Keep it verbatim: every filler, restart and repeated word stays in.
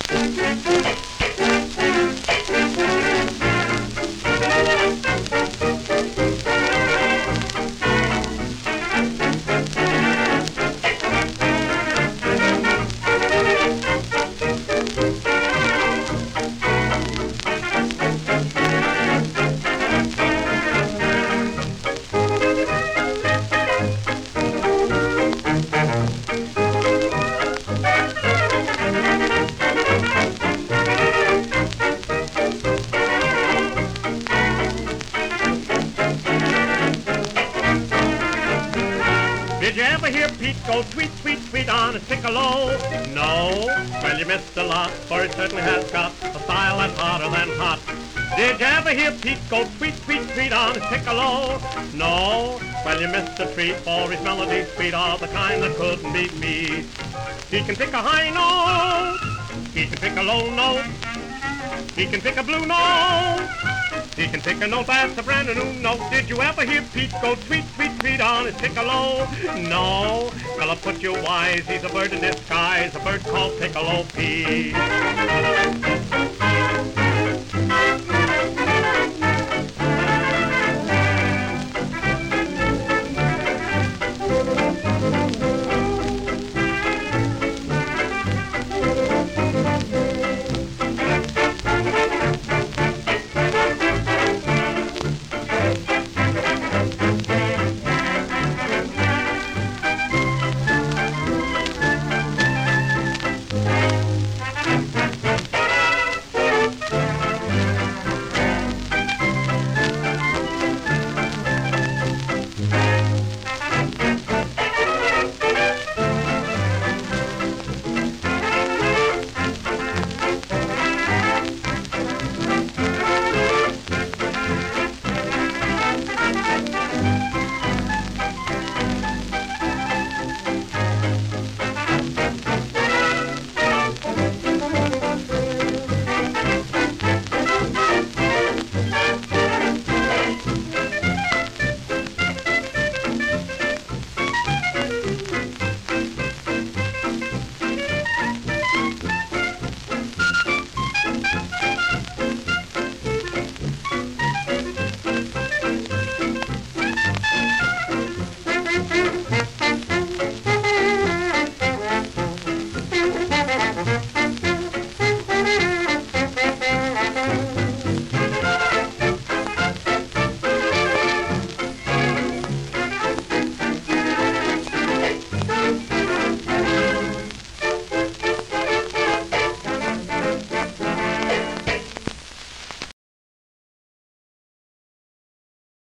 Did you ever hear Pete go tweet, tweet, tweet on his piccolo? No? Well, you missed a lot, for it certainly has got a style that's hotter than hot. Did you ever hear Pete go tweet, tweet, tweet on his piccolo? No? Well, you missed a treat, for his melody's sweet, all the kind that couldn't be beat. He can pick a high note, he can pick a low note, he can pick a blue note, he can pick a note that's a brand new note. Did you ever hear Pete go tweet, tweet, tweet on his piccolo? No? Well, I'll put you wise, he's a bird in disguise, a bird called Piccolo Pete.